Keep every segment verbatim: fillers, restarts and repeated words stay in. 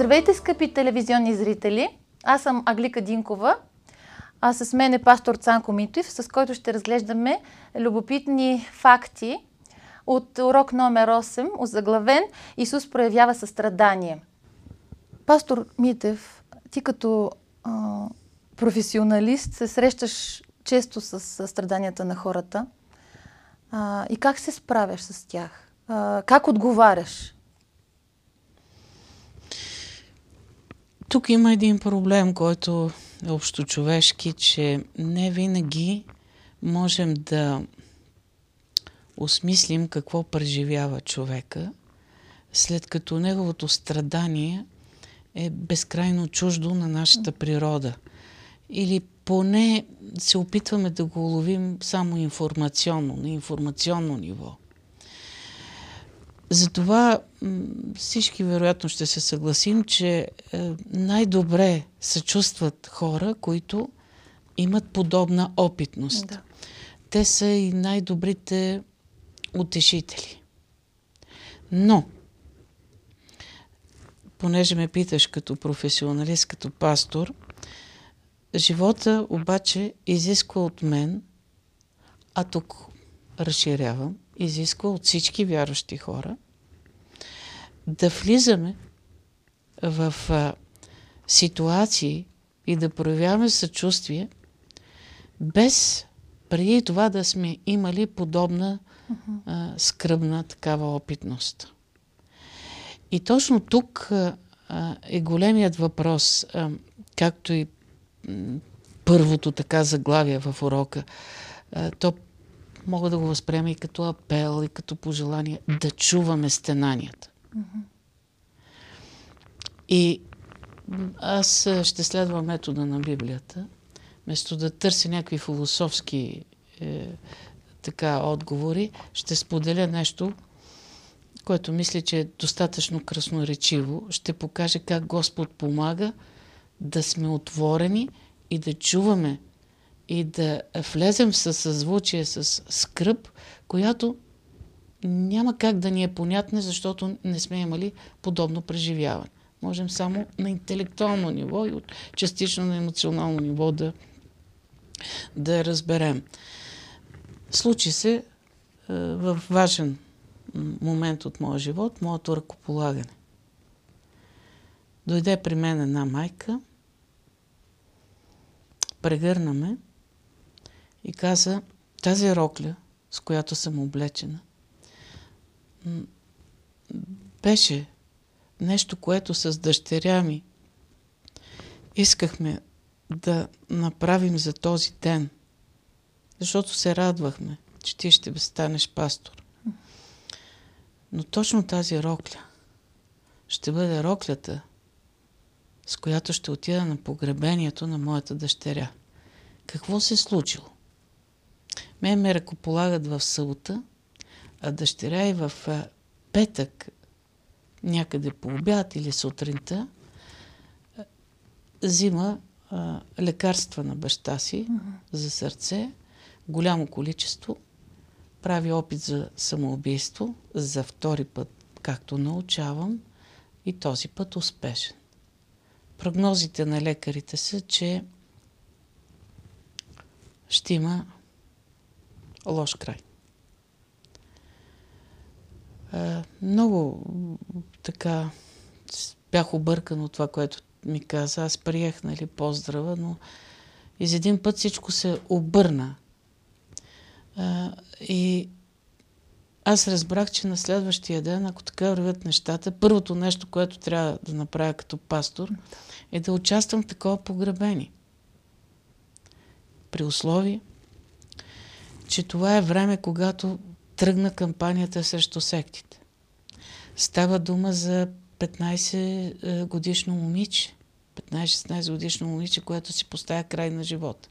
Здравейте, скъпи телевизионни зрители! Аз съм Аглика Динкова, а с мен е пастор Цанко Митев, с който ще разглеждаме любопитни факти от урок номер осем, озаглавен "Исус проявява състрадание". Пастор Митев, ти като а, професионалист се срещаш често с страданията на хората. А, и как се справяш с тях? А, как отговаряш? Тук има един проблем, който е общочовешки, че не винаги можем да осмислим какво преживява човека, след като неговото страдание е безкрайно чуждо на нашата природа. Или поне се опитваме да го уловим само информационно, на информационно ниво. Затова всички вероятно ще се съгласим, че най-добре се чувстват хора, които имат подобна опитност. Да. Те са и най-добрите утешители. Но, понеже ме питаш като професионалист, като пастор, живота обаче изисква от мен, а тук разширявам, изисква от всички вярващи хора да влизаме в а, ситуации и да проявяваме съчувствие, без преди това да сме имали подобна а, скръбна такава опитност. И точно тук а, е големият въпрос, а, както и м, първото така заглавие в урока. А, то мога да го възприема и като апел, и като пожелание да чуваме стенанията. Mm-hmm. И аз ще следвам метода на Библията, вместо да търся някакви философски е, така отговори, ще споделя нещо, което мисля, че е достатъчно красноречиво. Ще покаже как Господ помага да сме отворени и да чуваме и да влезем в съзвучие с скръб, която няма как да ни е понятна, защото не сме имали подобно преживяване. Можем само на интелектуално ниво и частично на емоционално ниво да, да я разберем. Случи се е, в важен момент от моя живот, моето ръкополагане. Дойде при мен една майка, прегърна ме и каза: тази рокля, с която съм облечена, беше нещо, което с дъщеря ми искахме да направим за този ден, защото се радвахме, че ти ще станеш пастор. Но точно тази рокля ще бъде роклята, с която ще отида на погребението на моята дъщеря. Какво се е случило? Мен ме ръкополагат в събота, а дъщеря и в петък, някъде по обяд или сутринта, взима а, лекарства на баща си mm-hmm. за сърце, голямо количество, прави опит за самоубийство, за втори път, както научавам, и този път успешен. Прогнозите на лекарите са, че ще има лош край. А, много така бях объркан от това, което ми каза. Аз приех, нали, поздрава, но из един път всичко се обърна. А, и аз разбрах, че на следващия ден, ако така вървят нещата, първото нещо, което трябва да направя като пастор, е да участвам в такова погребение. При условие, че това е време, когато тръгна кампанията срещу сектите. Става дума за петнайсет годишно момиче, петнайсет-шестнайсет годишно момиче, което си поставя край на живота.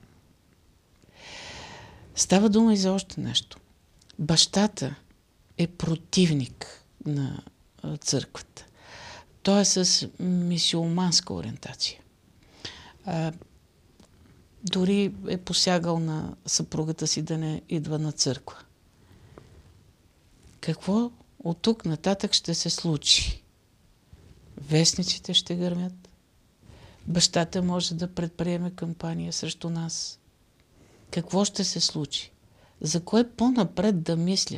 Става дума и за още нещо. Бащата е противник на църквата. Той е с мюсюлманска ориентация. А, дори е посягал на съпругата си да не идва на църква. Какво от тук нататък ще се случи? вестниците ще гърмят, бащата може да предприеме кампания срещу нас. Какво ще се случи? За кое по-напред да мисля?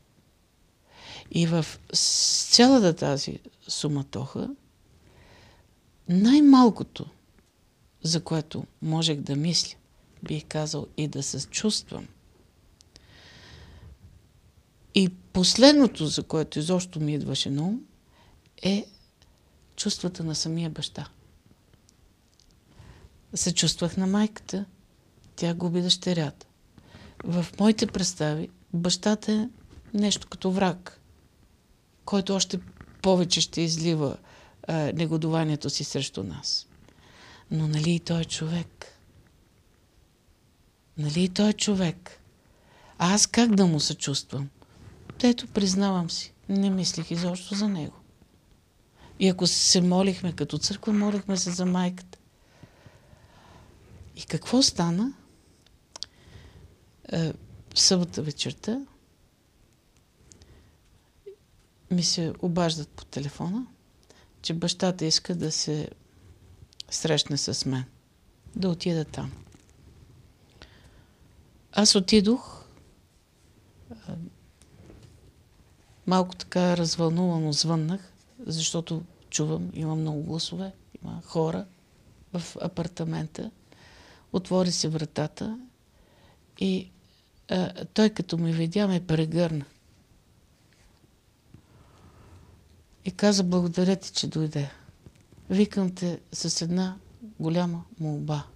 И в цялата тази суматоха, най-малкото, за което можех да мисля, бих казал и да се чувствам. И последното, за което изобщо ми идваше на ум, е чувствата на самия баща. Се чувствах на майката, тя губи дъщерята. В моите представи бащата е нещо като враг, който още повече ще излива а, негодованието си срещу нас. Но нали и той е човек? Нали и той е човек? А аз как да му съчувствам? Ето, признавам си, не мислих изобщо за него. И ако се молихме като църква, молихме се за майката. И какво стана? Е, в събота вечерта ми се обаждат по телефона, че бащата иска да се срещне с мен. Да отида там. Аз отидох, малко така развълнувано звъннах, защото чувам, има много гласове, има хора в апартамента. Отвори се вратата и а, той като ме видя, ме прегърна. И каза: благодаря ти, че дойде. Викам те с една голяма молба.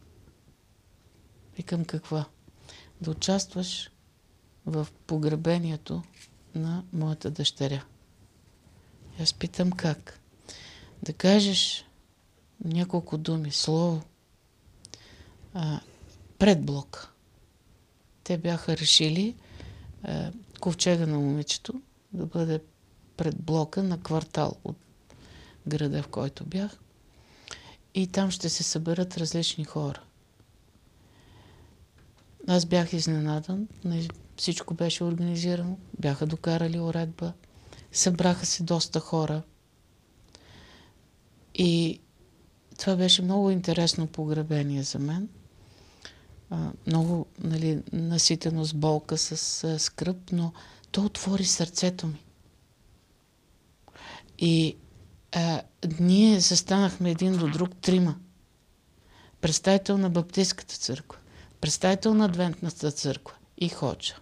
Викам каква? Да участваш в погребението на моята дъщеря. И аз питам как? Да кажеш няколко думи, слово, а, пред блока. Те бяха решили а, ковчега на момичето да бъде пред блока на квартал от града, в който бях. И там ще се съберат различни хора. Аз бях изненадан. Всичко беше организирано. Бяха докарали уредба. Събраха се доста хора. И това беше много интересно погребение за мен. А, много, нали, наситено с болка, с а, скръб, но то отвори сърцето ми. И а, ние застанахме един до друг трима. Представител на Баптистката църква, представител на Адвентната църква и ходжа.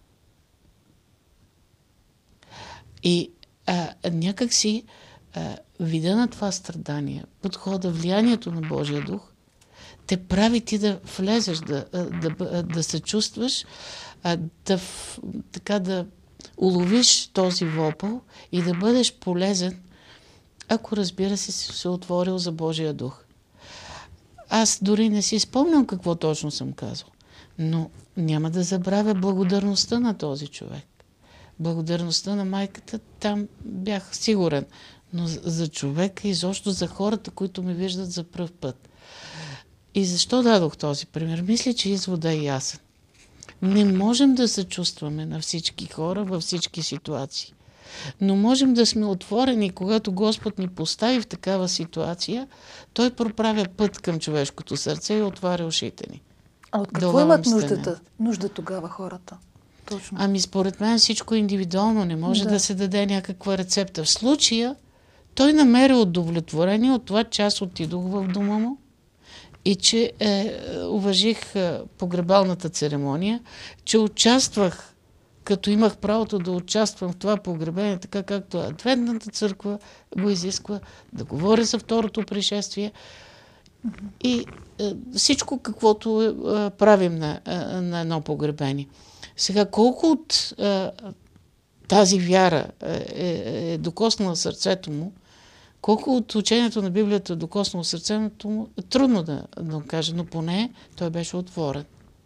И а, някак си а, вида на това страдание, подхода, влиянието на Божия дух, те прави ти да влезеш, да, да, да, да се чувстваш, да, така да уловиш този вопъл и да бъдеш полезен, ако, разбира се, си се отворил за Божия дух. Аз дори не си спомням какво точно съм казал, но няма да забравя благодарността на този човек. Благодарността на майката, там бях сигурен, но за човека и изобщо за хората, които ме виждат за пръв път. И защо дадох този пример? Мисля, че извода е ясен. Не можем да се чувстваме на всички хора във всички ситуации. Но можем да сме отворени, когато Господ ни постави в такава ситуация, Той проправя път към човешкото сърце и отваря ушите ни. А от какво имат нуждата, нужда тогава хората? Точно. Ами според мен всичко е индивидуално, не може да. да се даде някаква рецепта. В случая той намери удовлетворение от това, че аз отидох в дома му и че е, уважих е, погребалната церемония, че участвах, като имах правото да участвам в това погребение, така както Адвентната църква го изисква, да говоря за второто пришествие. Mm-hmm. И е, всичко, каквото е, е, правим на, е, на едно погребение. Сега, колко от е, тази вяра е, е, е докоснала сърцето му, колко от учението на Библията е докоснало сърцето му, е трудно да, да кажа, но поне той беше отворен.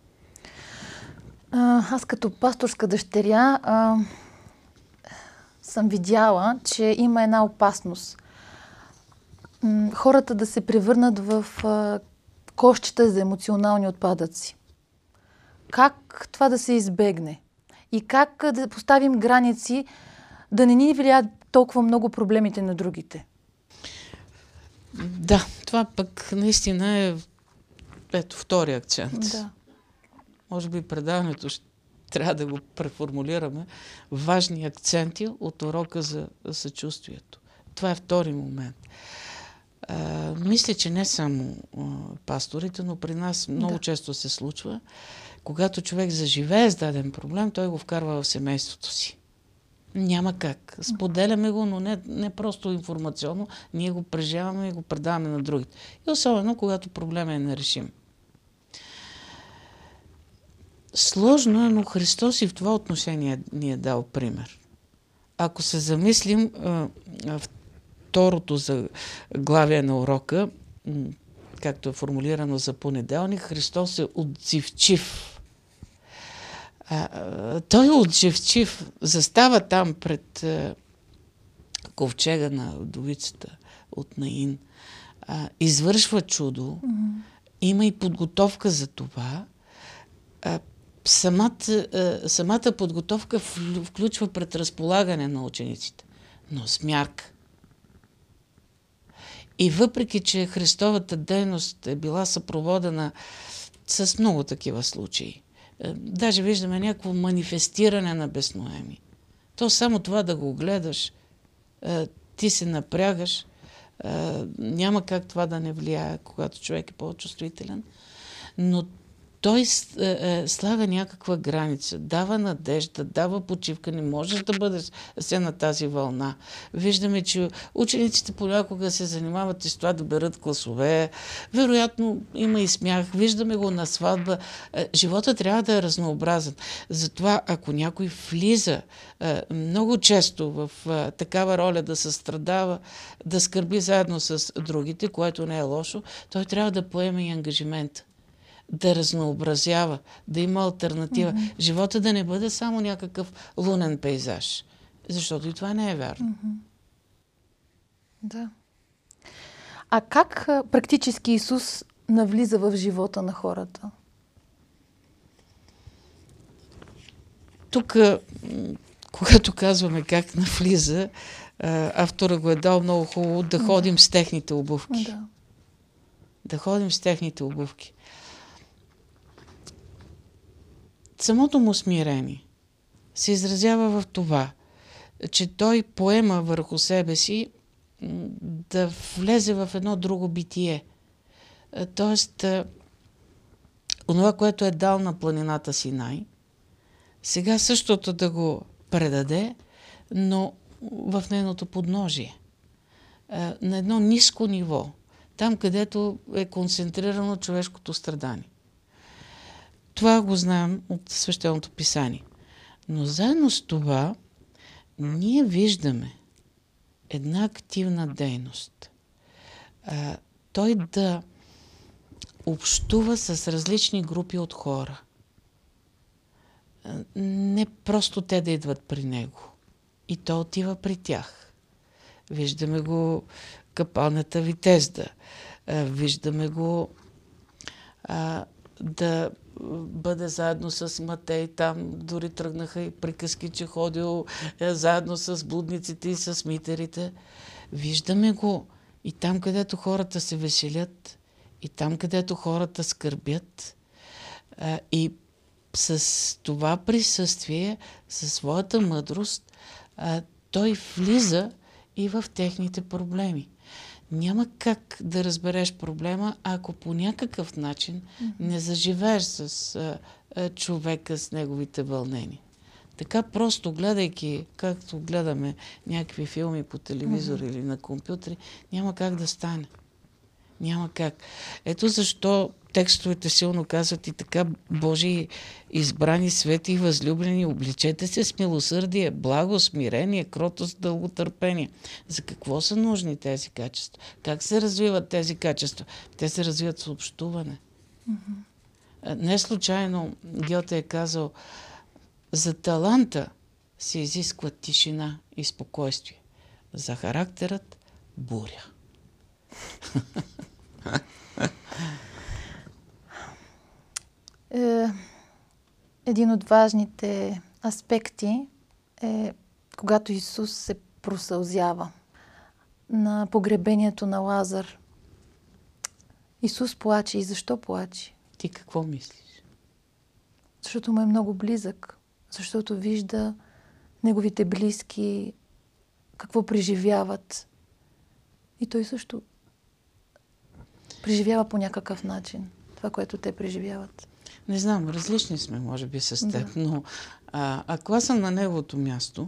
А, аз като пасторска дъщеря а, съм видяла, че има една опасност. М- хората да се превърнат в а, кошчета за емоционални отпадъци. Как това да се избегне? И как да поставим граници, да не ни влияят толкова много проблемите на другите? Да, това пък наистина е ето втори акцент. Да. Може би предаването ще трябва да го преформулираме. Важни акценти от урока за съчувствието. Това е втори момент. А, мисля, че не само а, пасторите, но при нас много Да. често се случва, когато човек заживее с даден проблем, той го вкарва в семейството си. Няма как. Споделяме го, но не, не просто информационно. Ние го преживяваме и го предаваме на другите. И особено, когато проблемът е нерешим. Сложно е, но Христос и в това отношение ни е дал пример. Ако се замислим, второто заглавие на урока, както е формулирано за понеделник, Христос е отзивчив. Той е отзивчив. Застава там пред ковчега на вдовицата от Наин. Извършва чудо. Mm-hmm. Има и подготовка за това. Самата, самата подготовка включва предразполагане на учениците, но с мярка. И въпреки, че Христовата дейност е била съпроводена с много такива случаи, даже виждаме някакво манифестиране на безноеми, то само това да го гледаш, ти се напрягаш, няма как това да не влияе, когато човек е по-чувствителен, но той слага някаква граница, дава надежда, дава почивка, не можеш да бъдеш се на тази вълна. Виждаме, че учениците понякога се занимават и с това да берат класове, вероятно има и смях, виждаме го на сватба. Живота трябва да е разнообразен. Затова, ако някой влиза много често в такава роля да състрадава, да скърби заедно с другите, което не е лошо, той трябва да поеме и ангажимент. Да разнообразява, да има алтернатива. Mm-hmm. Живота да не бъде само някакъв лунен пейзаж. Защото и това не е вярно. Mm-hmm. Да. А как практически Исус навлиза в живота на хората? Тук, когато казваме как навлиза, автора го е дал много хубаво да ходим с техните обувки. Да. Да ходим с техните обувки. Самото му смирение се изразява в това, че той поема върху себе си да влезе в едно друго битие. Тоест, онова, което е дал на планината Синай, сега същото да го предаде, но в нейното подножие. На едно ниско ниво, там където е концентрирано човешкото страдание. Това го знаем от Свещеното писание. Но заедно с това ние виждаме една активна дейност. А, той да общува с различни групи от хора. А, не просто те да идват при него. И той отива при тях. Виждаме го капалната Витезда. А, виждаме го а, да бъде заедно с Матей. Там дори тръгнаха и приказки, че ходил е, заедно с блудниците и с митерите. Виждаме го и там, където хората се веселят, и там, където хората скърбят. А, и с това присъствие, със своята мъдрост, а, той влиза и в техните проблеми. Няма как да разбереш проблема, ако по някакъв начин не заживееш с а, а, човека, с неговите вълнения. Така просто гледайки, както гледаме някакви филми по телевизор mm-hmm. или на компютри, няма как да стане. Няма как. Ето защо текстовете силно казват и така: Божии избрани, свети и възлюблени, обличете се с милосърдие, благо, смирение, кротост, дълготърпение. За какво са нужни тези качества? Как се развиват тези качества? Те се развиват с общуване. Mm-hmm. Не случайно Гьоте е казал: за таланта се изисква тишина и спокойствие. За характерът – буря. Е, един от важните аспекти е когато Исус се просълзява на погребението на Лазар. Исус плаче. И защо плаче? Ти какво мислиш? Защото му е много близък. Защото вижда неговите близки какво преживяват. И той също преживява по някакъв начин това, което те преживяват. Не знам, различни сме, може би, с теб, Да. но а, ако аз съм на неговото място,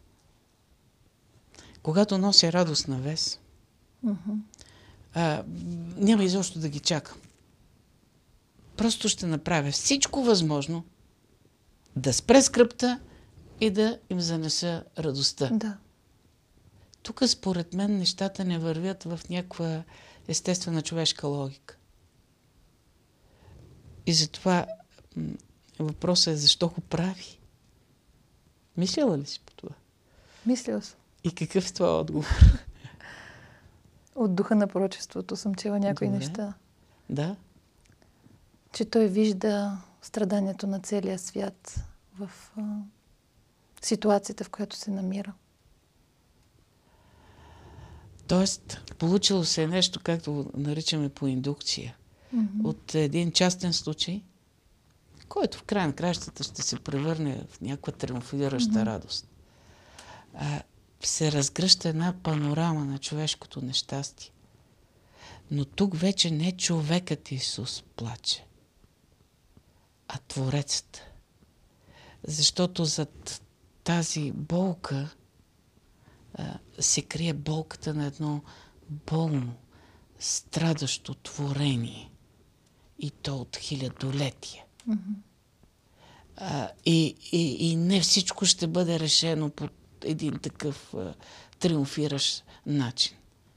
когато нося радост на вес, Mm-hmm. а, няма изобщо да ги чакам. Просто ще направя всичко възможно да спре скръпта и да им занеса радостта. Да. Тук, според мен, нещата не вървят в някаква естествена човешка логика. И затова м- въпросът е защо го прави. Мислила ли си по това? Мислила съм. И какъв е това отговор? От духа на пророчеството съм чела някои Добре. неща. Да? Че той вижда страданието на целия свят в а, ситуацията, в която се намира. Тоест, получило се е нещо, както го наричаме по индукция, Mm-hmm. от един частен случай, който в край на кращата ще се превърне в някаква триумфираща Mm-hmm. радост. А, се разгръща една панорама на човешкото нещастие. Но тук вече не човекът Исус плаче, а Творецът. Защото зад тази болка а, се крие болката на едно болно, страдащо творение. И то от хилядолетия. Mm-hmm. А, и, и, и не всичко ще бъде решено по един такъв а, триумфиращ начин.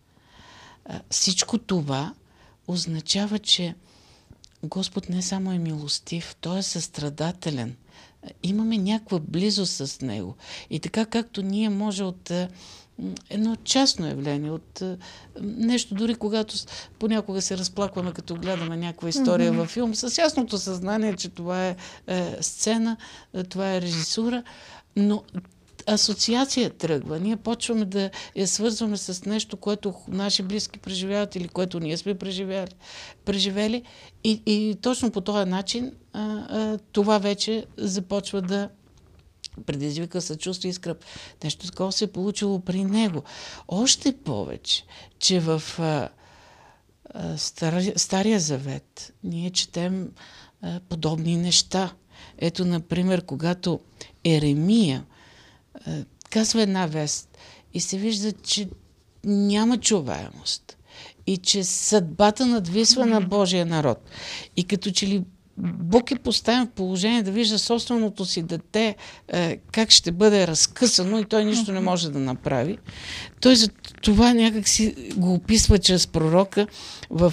А, всичко това означава, че Господ не само е милостив, Той е състрадателен. А, имаме някаква близост с Него. И така както ние може от а, едно частно явление, от а, нещо, дори когато понякога се разплакваме, като гледаме някаква история Mm-hmm. във филм, с ясното съзнание, че това е, е сцена, е, това е режисура, но асоциация тръгва. Ние почваме да я свързваме с нещо, което наши близки преживяват или което ние сме преживяли, преживели. И, и точно по този начин а, а, това вече започва да предизвика съчувствие и скръб. Нещо такова се е получило при него. Още повече, че в а, а, Стария, Стария Завет ние четем а, подобни неща. Ето, например, когато Еремия а, казва една вест и се вижда, че няма чуваемост и че съдбата надвисва на Божия народ. И като че ли Бог е поставен в положение да вижда собственото си дете е, как ще бъде разкъсано и той нищо не може да направи. Той за това някак си го описва чрез пророка в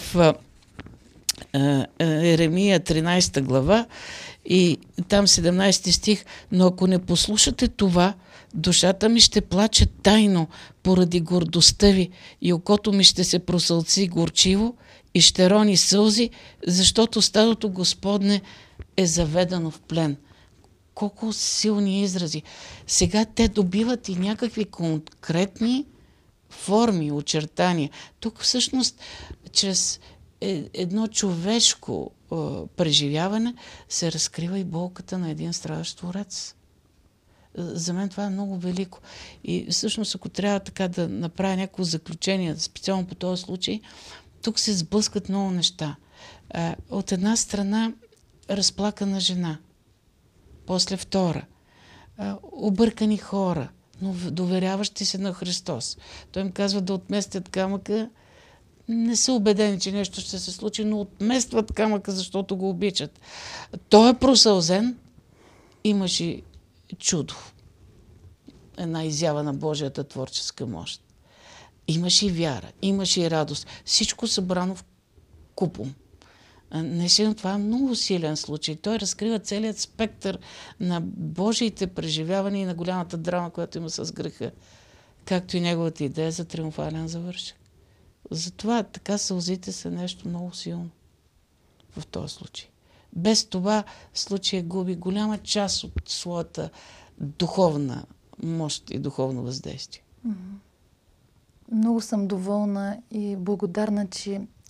е, е, Еремия тринайсета глава и там седемнайсети стих. Но ако не послушате това, душата ми ще плаче тайно поради гордостта ви и окото ми ще се просълци горчиво и ще рони сълзи, защото стадото Господне е заведено в плен. Колко силни изрази. Сега те добиват и някакви конкретни форми, очертания. Тук всъщност чрез едно човешко е, преживяване се разкрива и болката на един страдащ творец. За мен това е много велико. И всъщност, ако трябва така да направя някакво заключение, специално по този случай, тук се сблъскат много неща. От една страна разплакана жена, после втора, объркани хора, но доверяващи се на Христос. Той им казва да отместят камъка, не са убедени, че нещо ще се случи, но отместват камъка, защото го обичат. Той е просълзен, имаше чудо. Една изява на Божията творческа мощ. Имаше и вяра, имаше и радост. Всичко събрано в купом. Наистина това е много силен случай. Той разкрива целият спектър на Божиите преживявания и на голямата драма, която има с греха. Както и неговата идея за триумфален завършек. Затова така сълзите са нещо много силно в този случай. Без това случай губи голяма част от своята духовна мощ и духовно въздействие. Много съм доволна и благодарна, че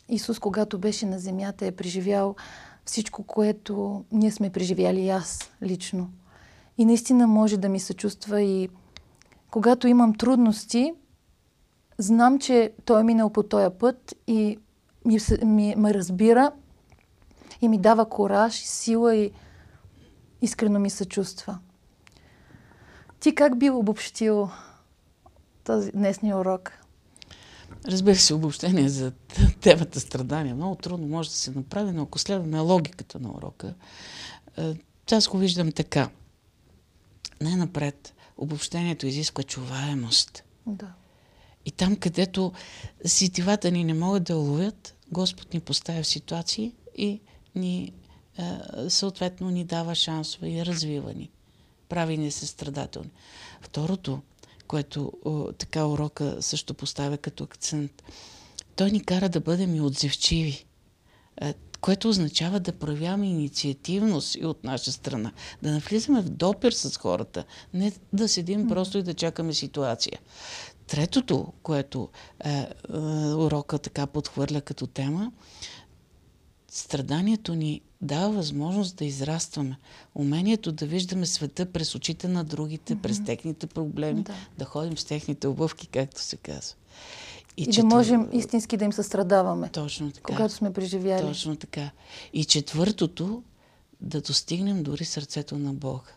Исус, когато беше на земята, е преживял всичко, което ние сме преживяли и аз лично. И наистина може да ми съчувства и когато имам трудности, знам, че Той е минал по този път и ми, ми, ме разбира и ми дава кураж, сила и искрено ми съчувства. Ти как би обобщил този днесния урок? Разбира се, обобщение за темата страдания. Много трудно може да се направи, но ако следваме логиката на урока, аз го виждам така. Най-напред, обобщението изисква чуваемост. Да. И там, където сетивата ни не могат да уловят, Господ ни поставя в ситуации и ни, съответно ни дава шансове и развива ни. Прави ни състрадателни. Второто, което о, така урока също поставя като акцент, той ни кара да бъдем и отзивчиви, е, което означава да проявяваме инициативност и от наша страна, да навлизаме в допир с хората, не да седим просто и да чакаме ситуация. Третото, което е, е, урока така подхвърля като тема, страданието ни дава възможност да израстваме. Умението да виждаме света през очите на другите, mm-hmm. през техните проблеми, да. да ходим с техните обувки, както се казва. И, и четвър... да можем истински да им състрадаваме. Точно така. Когато сме преживяли. Точно така. И четвъртото, да достигнем дори сърцето на Бога.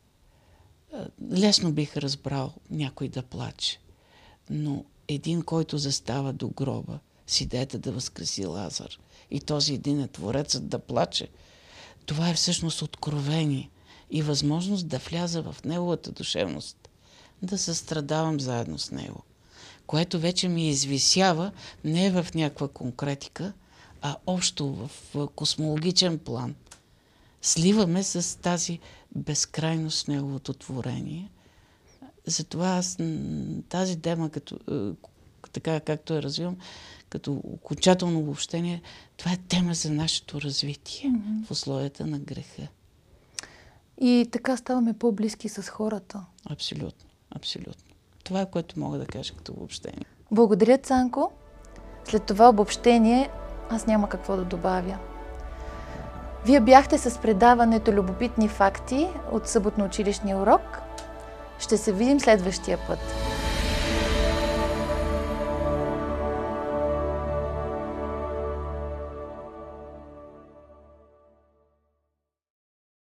Лесно бих разбрал някой да плаче, но един, който застава до гроба с идеята да възкреси Лазар, и този един е Творецът да плаче, това е всъщност откровение и възможност да вляза в неговата душевност, да състрадавам заедно с него, което вече ми извисява не в някаква конкретика, а общо в космологичен план. Сливаме с тази безкрайност в неговото творение. Затова аз тази тема, като, така както я развивам, като окончателно обобщение, това е тема за нашето развитие mm-hmm. в условията на греха. И така ставаме по-близки с хората. Абсолютно, абсолютно. Това е, което мога да кажа като обобщение. Благодаря, Цанко. След това обобщение аз няма какво да добавя. Вие бяхте с предаването Любопитни факти от съботно-училищния урок. Ще се видим следващия път.